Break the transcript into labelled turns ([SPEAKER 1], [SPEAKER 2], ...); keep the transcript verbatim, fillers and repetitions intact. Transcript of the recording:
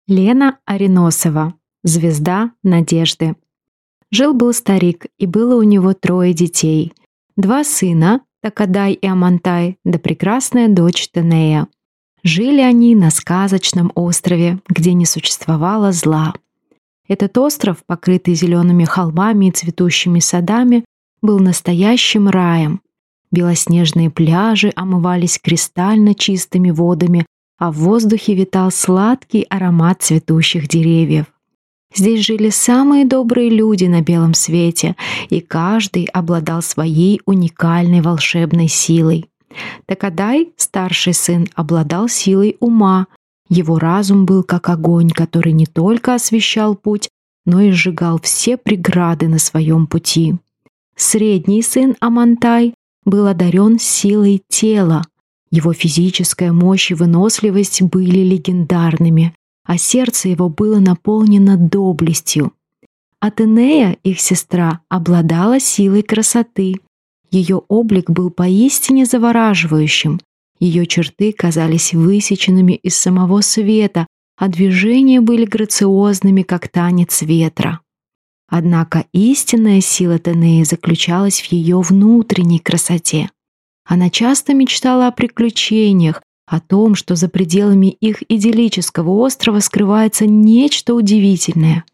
[SPEAKER 1] Лена Ариносова. Звезда надежды. Жил-был старик, и было у него трое детей. Два сына, Такадай и Амантай, да прекрасная дочь Тенея. Жили они на сказочном острове, где не существовало зла. Этот остров, покрытый зелеными холмами и цветущими садами, был настоящим раем. Белоснежные пляжи омывались кристально чистыми водами, а в воздухе витал сладкий аромат цветущих деревьев. Здесь жили самые добрые люди на белом свете, и каждый обладал своей уникальной волшебной силой. Такадай, старший сын, обладал силой ума. Его разум был как огонь, который не только освещал путь, но и сжигал все преграды на своем пути. Средний сын Амантай был одарен силой тела. Его физическая мощь и выносливость были легендарными, а сердце его было наполнено доблестью. А Тенея, их сестра, обладала силой красоты. Ее облик был поистине завораживающим. Ее черты казались высеченными из самого света, а движения были грациозными, как танец ветра. Однако истинная сила Тенеи заключалась в ее внутренней красоте. Она часто мечтала о приключениях, о том, что за пределами их идиллического острова скрывается нечто удивительное.